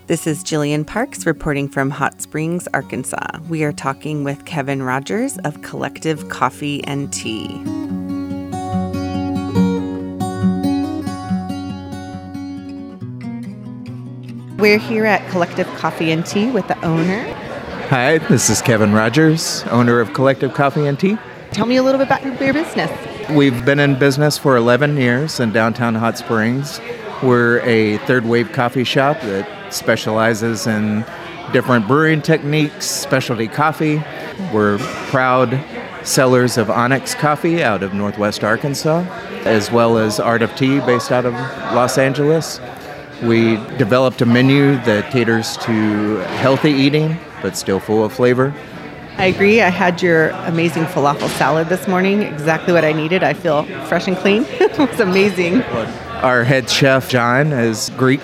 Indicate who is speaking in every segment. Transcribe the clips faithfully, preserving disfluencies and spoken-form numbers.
Speaker 1: This is Jillian Parks reporting from Hot Springs, Arkansas. We are talking with Kevin Rogers of Collective Coffee and Tea. We're here at Collective Coffee and Tea with the owner.
Speaker 2: Hi, this is Kevin Rogers, owner of Collective Coffee and Tea.
Speaker 1: Tell me a little bit about your business.
Speaker 2: We've been in business for eleven years in downtown Hot Springs. We're a third wave coffee shop that specializes in different brewing techniques, specialty coffee. We're proud sellers of Onyx Coffee out of Northwest Arkansas, as well as Art of Tea based out of Los Angeles. We developed a menu that caters to healthy eating, but still full of flavor.
Speaker 1: I agree. I had your amazing falafel salad this morning. Exactly what I needed. I feel fresh and clean. It was amazing.
Speaker 2: Our head chef, John, is Greek,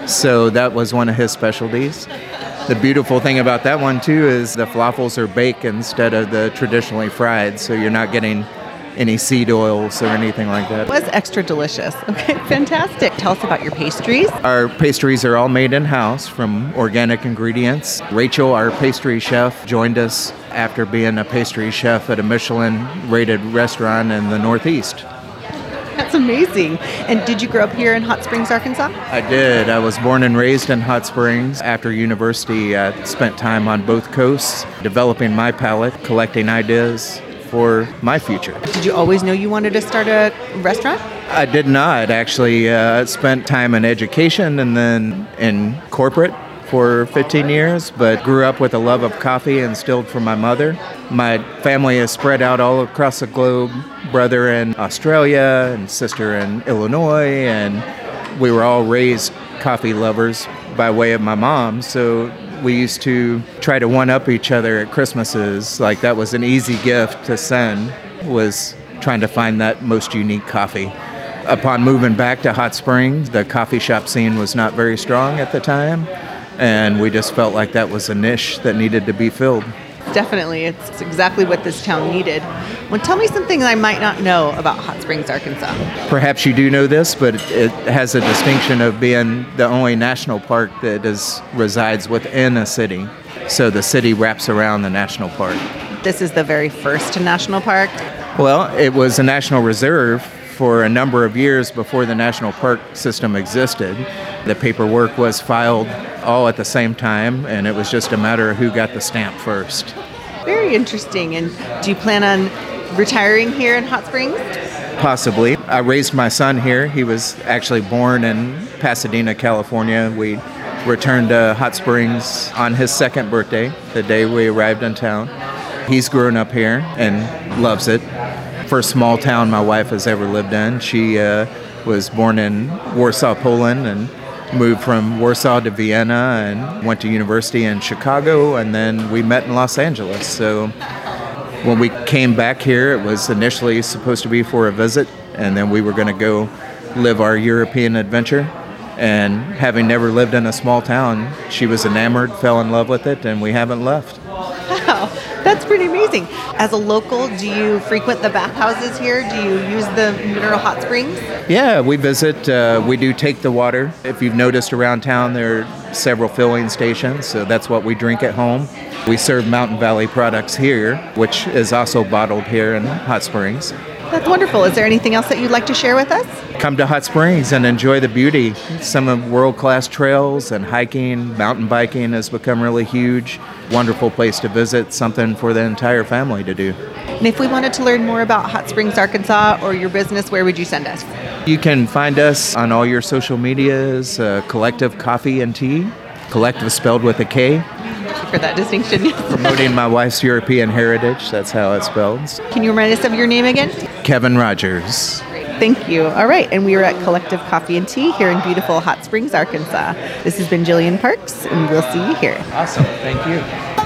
Speaker 2: so that was one of his specialties. The beautiful thing about that one, too, is the falafels are baked instead of the traditionally fried, so you're not getting any seed oils or anything like that.
Speaker 1: It was extra delicious. Okay, fantastic. Tell us about your pastries.
Speaker 2: Our pastries are all made in-house from organic ingredients. Rachel, our pastry chef, joined us after being a pastry chef at a Michelin-rated restaurant in the Northeast.
Speaker 1: That's amazing. And did you grow up here in Hot Springs, Arkansas?
Speaker 2: I did. I was born and raised in Hot Springs. After university, I spent time on both coasts, developing my palate, collecting ideas for my future.
Speaker 1: Did you always know you wanted to start a restaurant?
Speaker 2: I did not, actually. I uh, spent time in education and then in corporate for fifteen years, but grew up with a love of coffee instilled from my mother. My family is spread out all across the globe, brother in Australia and sister in Illinois, and we were all raised coffee lovers by way of my mom, so we used to try to one-up each other at Christmases. Like, that was an easy gift to send, was trying to find that most unique coffee. Upon moving back to Hot Springs, the coffee shop scene was not very strong at the time, and we just felt like that was a niche that needed to be filled.
Speaker 1: Definitely. It's exactly what this town needed. Well, tell me something I might not know about Hot Springs, Arkansas.
Speaker 2: Perhaps you do know this, but it has a distinction of being the only national park that is resides within a city. So the city wraps around the national park.
Speaker 1: This is the very first national park?
Speaker 2: Well, it was a national reserve for a number of years before the national park system existed. The paperwork was filed all at the same time, and it was just a matter of who got the stamp first.
Speaker 1: Very interesting. And do you plan on retiring here in Hot Springs?
Speaker 2: Possibly. I raised my son here. He was actually born in Pasadena, California. We returned to Hot Springs on his second birthday, the day we arrived in town. He's grown up here and loves it. First small town my wife has ever lived in. She uh, was born in Warsaw, Poland, and moved from Warsaw to Vienna and went to university in Chicago, and then we met in Los Angeles. So when we came back here, it was initially supposed to be for a visit, and then we were going to go live our European adventure. And having never lived in a small town, she was enamored, fell in love with it, and we haven't left.
Speaker 1: Wow, that's pretty amazing. As a local, do you frequent the bathhouses here? Do you use the mineral hot springs?
Speaker 2: Yeah, we visit. Uh, we do take the water. If you've noticed around town, there are several filling stations, so that's what we drink at home. We serve Mountain Valley products here, which is also bottled here in Hot Springs.
Speaker 1: That's wonderful. Is there anything else that you'd like to share with us?
Speaker 2: Come to Hot Springs and enjoy the beauty. Some of world-class trails and hiking, mountain biking has become really huge. Wonderful place to visit, something for the entire family to do.
Speaker 1: And if we wanted to learn more about Hot Springs, Arkansas, or your business, where would you send us?
Speaker 2: You can find us on all your social medias, uh, Collective Coffee and Tea. Collective spelled with a K.
Speaker 1: Thank you for that distinction.
Speaker 2: Promoting my wife's European heritage, that's how it's spelled.
Speaker 1: Can you remind us of your name again?
Speaker 2: Kevin Rogers.
Speaker 1: Thank you. All right, and we are at Collective Coffee and Tea here in beautiful Hot Springs, Arkansas. This has been Jillian Parks, and we'll see you here.
Speaker 2: Awesome. Thank you.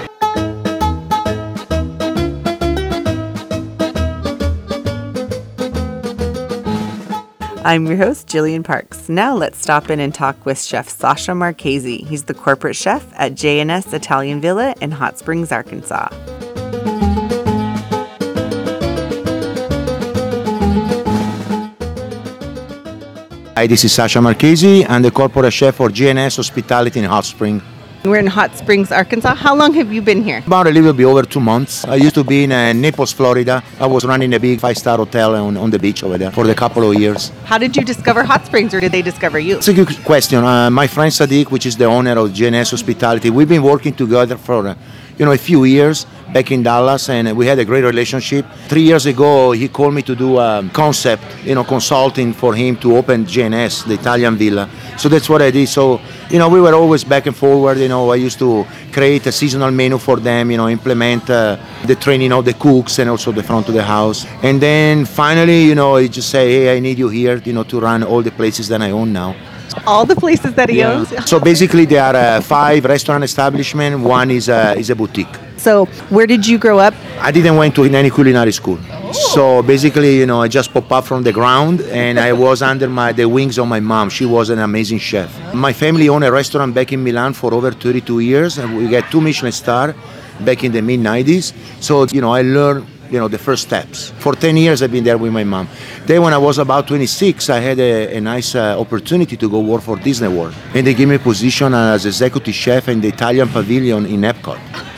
Speaker 1: I'm your host, Jillian Parks. Now let's stop in and talk with Chef Sasha Marchese. He's the corporate chef at J and S Italian Villa in Hot Springs, Arkansas.
Speaker 2: I
Speaker 3: Hi, this is Sasha Marchesi. I'm the corporate chef for J and S Hospitality in Hot Spring.
Speaker 1: We're in Hot Springs, Arkansas. How long have you been here?
Speaker 3: About a little bit over two months. I used to be in uh, Naples, Florida. I was running a big five-star hotel on, on the beach over there for a couple of years.
Speaker 1: How did you discover Hot Springs, or did they discover you?
Speaker 3: It's a good question. Uh, my friend Sadiq, which is the owner of J and S Hospitality, we've been working together for uh, you know, a few years back in Dallas, and we had a great relationship. Three years ago, he called me to do a concept, you know, consulting for him to open J and S, the Italian villa. So that's what I did. So, you know, we were always back and forward. You know, I used to create a seasonal menu for them, you know, implement uh, the training of the cooks and also the front of the house. And then finally, you know, I just say, hey, I need you here, you know, to run all the places that I own now.
Speaker 1: All the places that he
Speaker 3: Yeah.
Speaker 1: owns?
Speaker 3: So basically, there are uh, five restaurant establishments. One is a, is a boutique.
Speaker 1: So where did you grow up?
Speaker 3: I didn't went to any culinary school. So basically, you know, I just popped up from the ground, and I was under my the wings of my mom. She was an amazing chef. My family owned a restaurant back in Milan for over thirty-two years, and we got two Michelin stars back in the mid nineties. So, you know, I learned, you know, the first steps. For ten years, I've been there with my mom. Then when I was about twenty-six, I had a, a nice uh, opportunity to go work for Disney World. And they gave me a position as executive chef in the Italian pavilion in Epcot.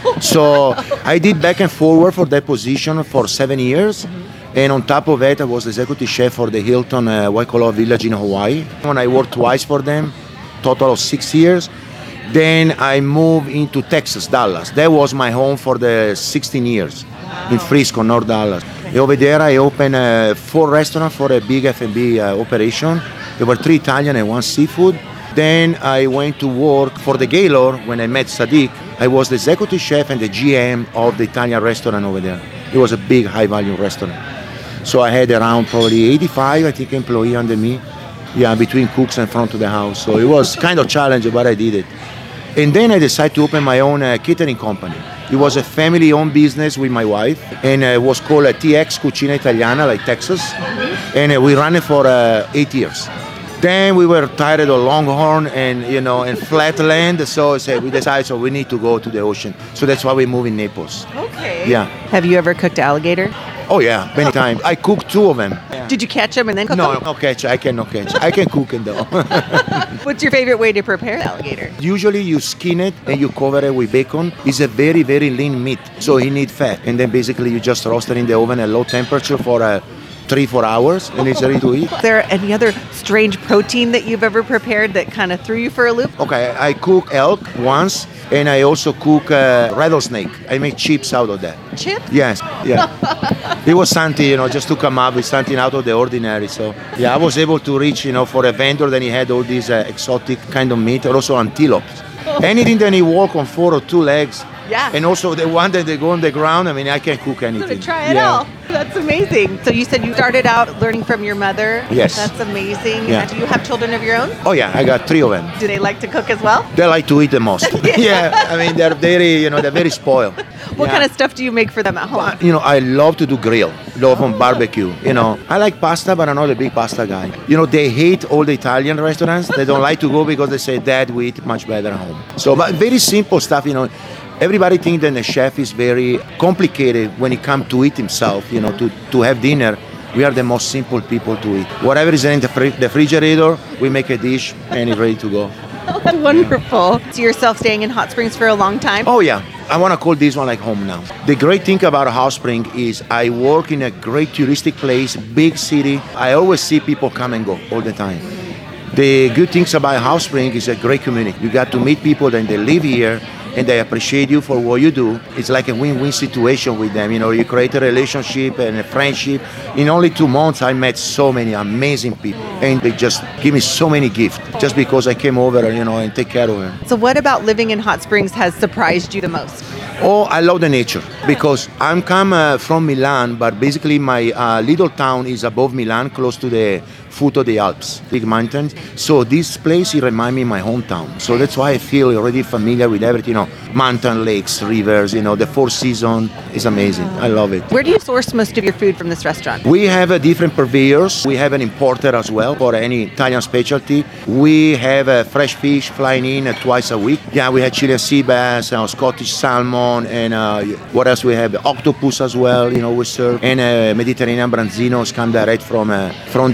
Speaker 3: So I did back and forward for that position for seven years. And on top of it, I was executive chef for the Hilton uh, Waikoloa Village in Hawaii. When I worked twice for them, total of six years. Then I moved into Texas, Dallas. That was my home for the sixteen years in Frisco, North Dallas. And over there, I opened uh, four restaurants for a big F and B uh, operation. There were three Italian and one seafood. Then I went to work for the Gaylord when I met Sadiq. I was the executive chef and the G M of the Italian restaurant over there. It was a big, high-value restaurant. So I had around probably eighty-five, I think, employees under me. Yeah, between cooks and front of the house. So it was kind of challenging, but I did it. And then I decided to open my own uh, catering company. It was a family-owned business with my wife, and uh, it was called uh, T X Cucina Italiana, like Texas. And uh, we ran it for uh, eight years. Then we were tired of Longhorn and, you know, and flat land, so I said, we decided, so we need to go to the ocean. So that's why we moved in Naples.
Speaker 1: Okay.
Speaker 3: Yeah.
Speaker 1: Have you ever cooked alligator?
Speaker 3: Oh yeah, many times. I cooked two of them.
Speaker 1: Did you catch them and then cook
Speaker 3: No,
Speaker 1: them?
Speaker 3: no catch. I cannot catch. I can cook it though.
Speaker 1: What's your favorite way to prepare alligator?
Speaker 3: Usually you skin it and you cover it with bacon. It's a very, very lean meat, so it needs fat. And then basically you just roast it in the oven at low temperature for uh, three, four hours, and it's ready to eat.
Speaker 1: Is there any other strange protein that you've ever prepared that kind of threw you for a loop?
Speaker 3: Okay, I cook elk once, and I also cook uh, rattlesnake. I make chips out of that.
Speaker 1: Chips?
Speaker 3: Yes, yeah. It was something, you know, just to come up with something out of the ordinary. So, yeah, I was able to reach, you know, for a vendor, then he had all these uh, exotic kind of meat, and also antelopes. Anything that he walk on four or two legs.
Speaker 1: Yeah.
Speaker 3: And also the one that they go on the ground, I mean, I can cook anything.
Speaker 1: To try it
Speaker 3: yeah.
Speaker 1: all. That's amazing. So you said you started out learning from your mother.
Speaker 3: Yes.
Speaker 1: That's amazing.
Speaker 3: Yeah.
Speaker 1: And do you have children of your own?
Speaker 3: Oh, yeah, I got three of them.
Speaker 1: Do they like to cook as well?
Speaker 3: They like to eat the most.
Speaker 1: Yeah.
Speaker 3: yeah, I mean, they're very, you know, they're very spoiled.
Speaker 1: What
Speaker 3: Yeah.
Speaker 1: kind of stuff do you make for them at home?
Speaker 3: But, you know, I love to do grill, love on barbecue. You know, I like pasta, but I'm not a big pasta guy. You know, they hate all the Italian restaurants. They don't like to go because they say, Dad, we eat much better at home. So, but very simple stuff, you know. Everybody thinks that the chef is very complicated when it comes to eat himself, you know, to, to have dinner. We are the most simple people to eat. Whatever is in the fri- the refrigerator, we make a dish and it's ready to go.
Speaker 1: That's wonderful. See yourself staying in Hot Springs for a long time?
Speaker 3: Oh yeah, I want to call this one like home now. The great thing about Hot Spring is I work in a great touristic place, big city. I always see people come and go all the time. The good things about Hot Spring is a great community. You got to meet people and they live here and they appreciate you for what you do. It's like a win-win situation with them. You know, you create a relationship and a friendship. In only two months, I met so many amazing people, and they just give me so many gifts just because I came over, you know, and take care of them.
Speaker 1: So what about living in Hot Springs has surprised you the most?
Speaker 3: Oh, I love the nature because I'm come uh, from Milan, but basically my uh, little town is above Milan, close to the foot of the Alps, big mountains. So this place, it reminds me of my hometown. So that's why I feel already familiar with everything, you know, mountain, lakes, rivers, you know, the four season is amazing. I love it.
Speaker 1: Where do you source most of your food from this restaurant?
Speaker 3: We have a different purveyors. We have an importer as well for any Italian specialty. We have uh, fresh fish flying in uh, twice a week. Yeah, we have Chilean sea bass, uh, Scottish salmon, and uh, what else we have? Octopus as well, you know, we serve. And uh, Mediterranean branzinos come direct from, uh, from the Mediterranean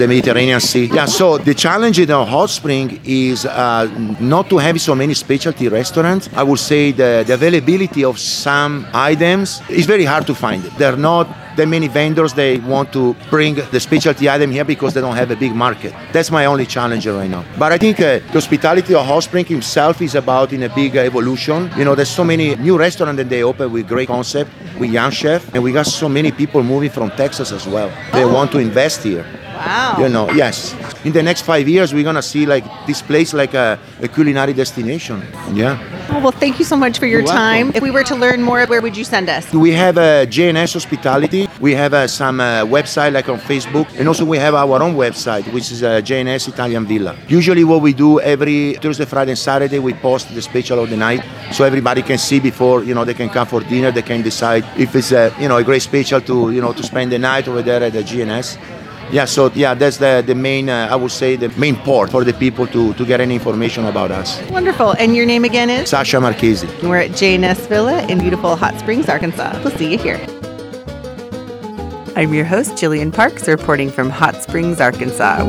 Speaker 3: Mediterranean Sea. Yeah, so the challenge in Hot Spring is uh, not to have so many specialty restaurants. I would say the, the availability of some items is very hard to find. There are not that many vendors they want to bring the specialty item here because they don't have a big market. That's my only challenge right now. But I think uh, the hospitality of Hot Spring himself is about in a big uh, evolution. You know, there's so many new restaurants that they open with great concept, with young chef, and we got so many people moving from Texas as well. They
Speaker 1: Oh.
Speaker 3: want to invest here.
Speaker 1: Wow.
Speaker 3: You know, yes. In the next five years, we're gonna see like this place like a, a culinary destination. Yeah.
Speaker 1: Oh, well, thank you so much for your
Speaker 3: You're
Speaker 1: time.
Speaker 3: welcome.
Speaker 1: If we were to learn more, where would you send us?
Speaker 3: We have a J N S Hospitality. We have uh, some uh, website like on Facebook, and also we have our own website, which is uh, J N S Italian Villa. Usually, what we do every Thursday, Friday, and Saturday, we post the special of the night, so everybody can see before you know they can come for dinner. They can decide if it's a you know a great special to you know to spend the night over there at the G N S. Yeah, so yeah, that's the the main uh, I would say the main port for the people to to get any information about us.
Speaker 1: Wonderful. And your name again is?
Speaker 3: Sasha Marchesi.
Speaker 1: We're at J N S Villa in beautiful Hot Springs, Arkansas. We'll see you here. I'm your host, Jillian Parks, reporting from Hot Springs, Arkansas.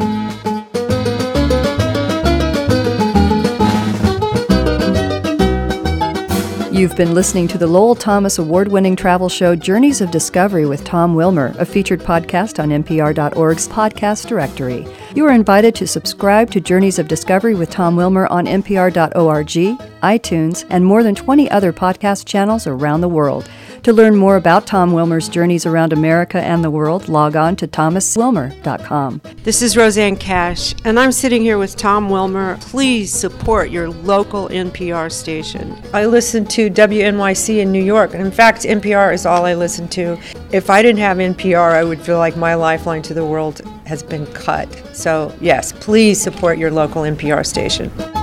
Speaker 4: You've been listening to the Lowell Thomas award-winning travel show Journeys of Discovery with Tom Wilmer, a featured podcast on N P R dot org's podcast directory. You are invited to subscribe to Journeys of Discovery with Tom Wilmer on N P R dot org, iTunes, and more than twenty other podcast channels around the world. To learn more about Tom Wilmer's journeys around America and the world, log on to thomas wilmer dot com.
Speaker 5: This is Roseanne Cash, and I'm sitting here with Tom Wilmer. Please support your local N P R station. I listen to W N Y C in New York. In fact, N P R is all I listen to. If I didn't have N P R, I would feel like my lifeline to the world has been cut. So, yes, please support your local N P R station.